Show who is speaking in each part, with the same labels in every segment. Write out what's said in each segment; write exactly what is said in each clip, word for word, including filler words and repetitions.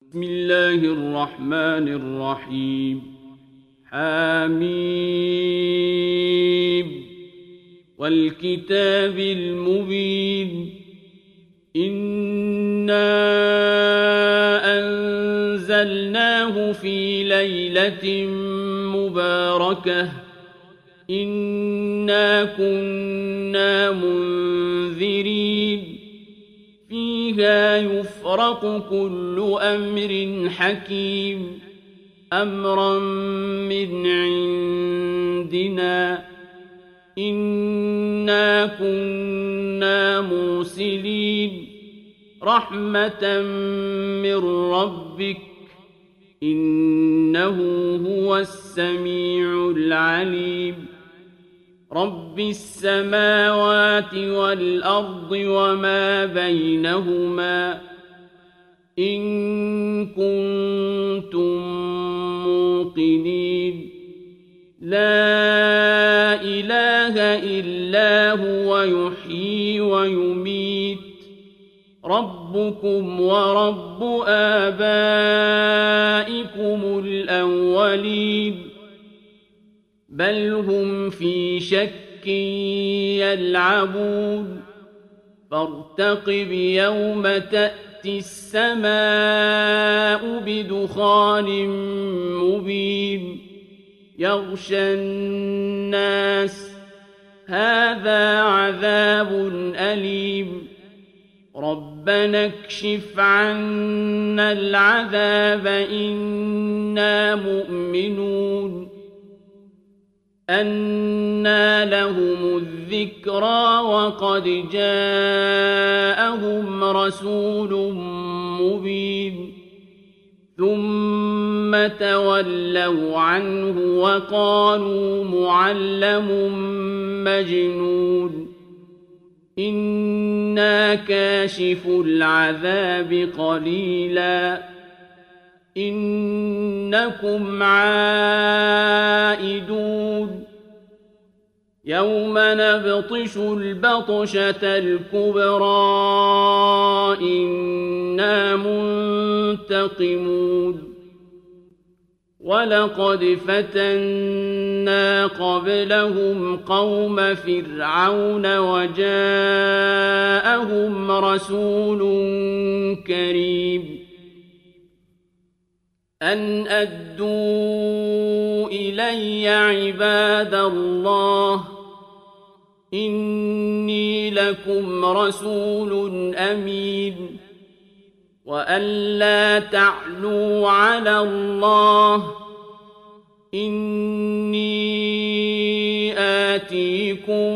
Speaker 1: بسم الله الرحمن الرحيم حميم والكتاب المبين إنا أنزلناه في ليلة مباركة إنا كنا منذرين فيها يفرق كل أمر حكيم أمرا من عندنا إنا كنا مرسلين رحمة من ربك إنه هو السميع العليم رب السماوات والأرض وما بينهما إن كنتم موقنين لا إله إلا هو يحيي ويميت ربكم ورب آبائكم الأولين بل هم في شك يلعبون فارتقب يوم تأتي السماء بدخان مبين يغشى الناس هذا عذاب أليم ربنا اكشف عنا العذاب إنا مؤمنون أنى لهم الذكرى وقد جاءهم رسول مبين ثم تولوا عنه وقالوا معلم مجنون إنا كاشف العذاب قليلا إنكم عائدون يوم نبطش البطشة الكبرى إنا منتقمون ولقد فتنا قبلهم قوم فرعون وجاءهم رسول كريم أن أدوا إلي عباد الله إني لكم رسول أمين وأن لا تعلوا على الله إني آتيكم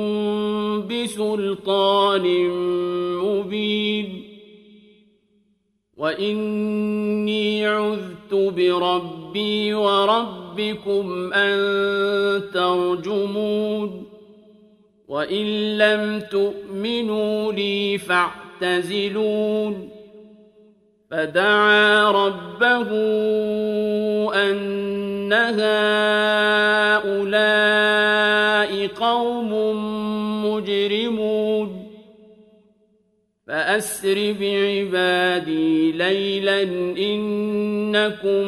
Speaker 1: بسلطان مبين وإني عذت بربي وربكم أن ترجمون وإن لم تؤمنوا لي فاعتزلون فدعا ربه أن هؤلاء قوم مجرمون فأسر بعبادي ليلا إنكم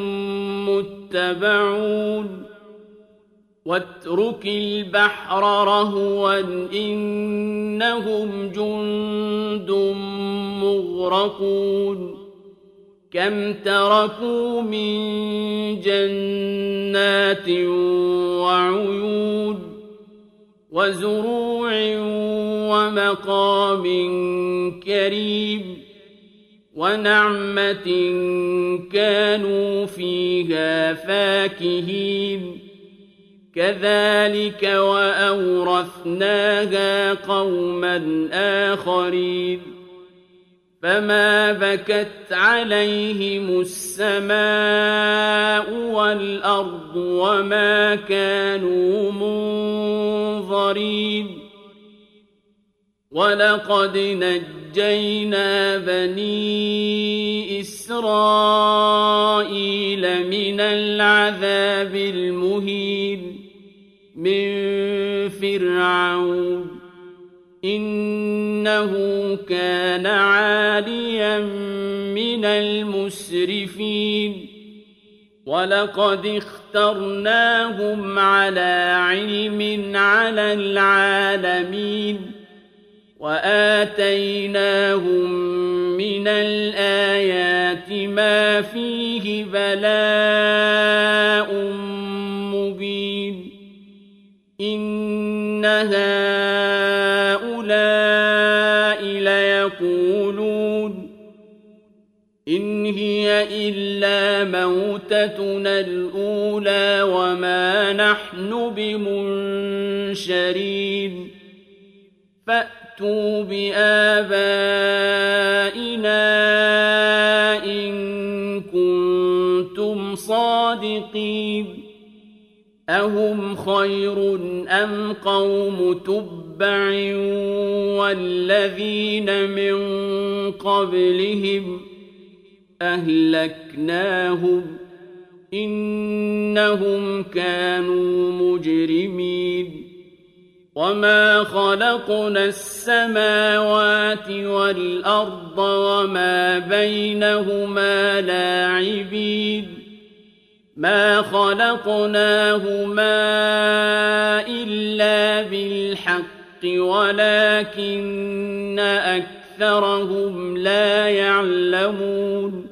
Speaker 1: متبعون واترك البحر رهوا إنهم جند مغرقون كم تركوا من جنات وعيون وزروع ومقام كريم ونعمة كانوا فيها فاكهين كذلك وأورثناها قوما آخرين فما بكت عليهم السماء والأرض وما كانوا منظرين ولقد نجينا بني إسرائيل من العذاب المهين من فرعون إنه كان عاليا من المسرفين المسرفين ولقد اخترناهم على علم على العالمين وآتيناهم من الآيات ما فيه بلاء مبين إن هؤلاء ليقولون إن هي إلا موتتنا الأولى وما نحن بمنشرين فأتوا بآبائنا إن كنتم صادقين أهم خير أم قوم تبع والذين من قبلهم أهلكناهم إنهم كانوا مجرمين وما خلقنا السماوات والأرض وما بينهما لاعبين ما خلقناهما إلا بالحق ولكن أكثرهم لا يعلمون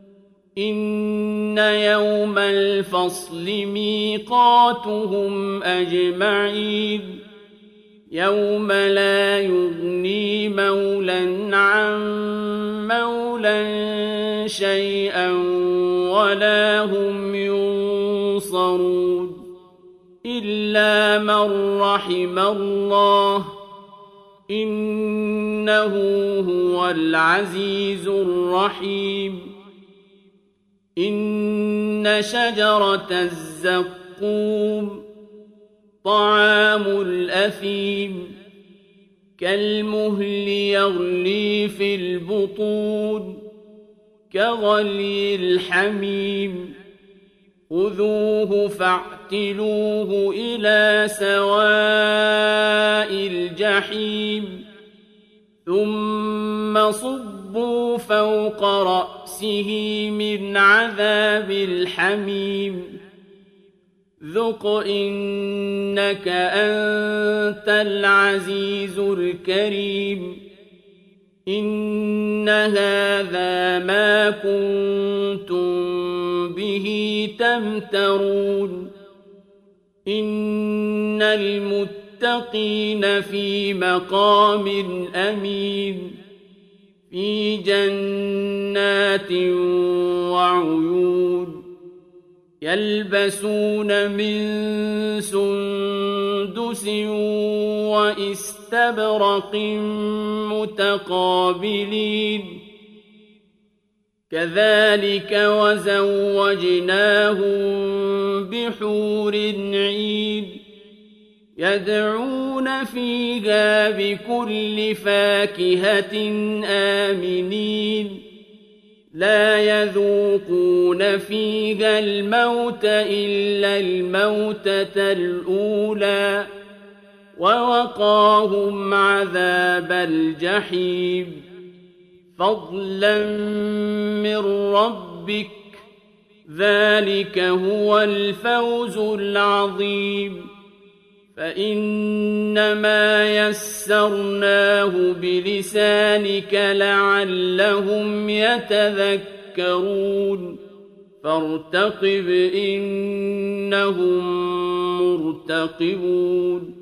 Speaker 1: إن يوم الفصل ميقاتهم أجمعين يوم لا يغني مولى عن مولى شيئا ولا هم ينصرون إلا من رحم الله إنه هو العزيز الرحيم إن شجرة الزقوم طعام الأثيم كالمهل يغلي في البطون كغلي الحميم خذوه فاعتلوه إلى سواء الجحيم ثم صبوا فوق رأسه من عذاب الحميم ذق إنك أنت العزيز الكريم إن هذا ما كنتم به تمترون إن المتقين في مقام أمين في جنات وعيون يلبسون من سندس واستبرق متقابلين كذلك وزوجناهم بحور عين يدعون فيها بكل فاكهة آمنين لا يذوقون فيها الموت إلا الموتة الأولى ووقاهم عذاب الجحيم فضلا من ربك ذلك هو الفوز العظيم فإنما يسرناه بلسانك لعلهم يتذكرون فارتقب إنهم مرتقبون